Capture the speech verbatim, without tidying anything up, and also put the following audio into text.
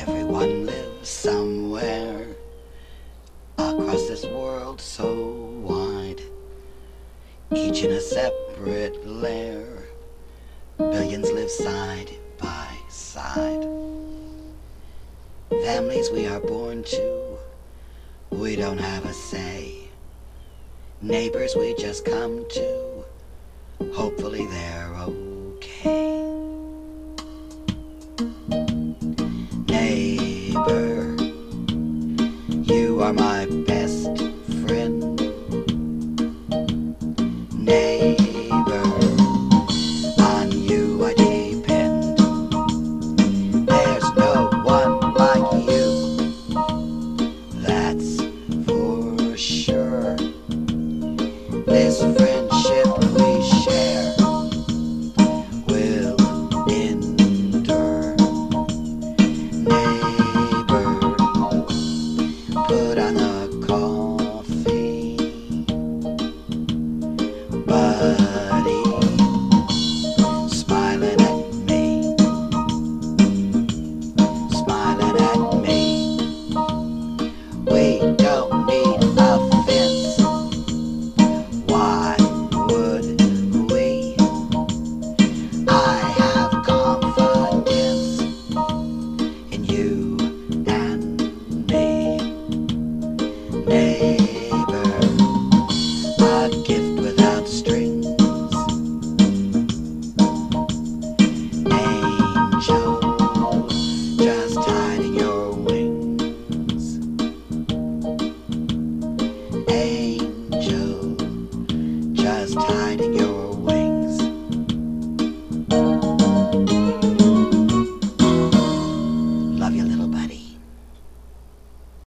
Everyone lives somewhere across this world so wide, each in a separate lair. Billions live side by side. Families we are born to, we don't have a say. Neighbors we just come to, hopefully they're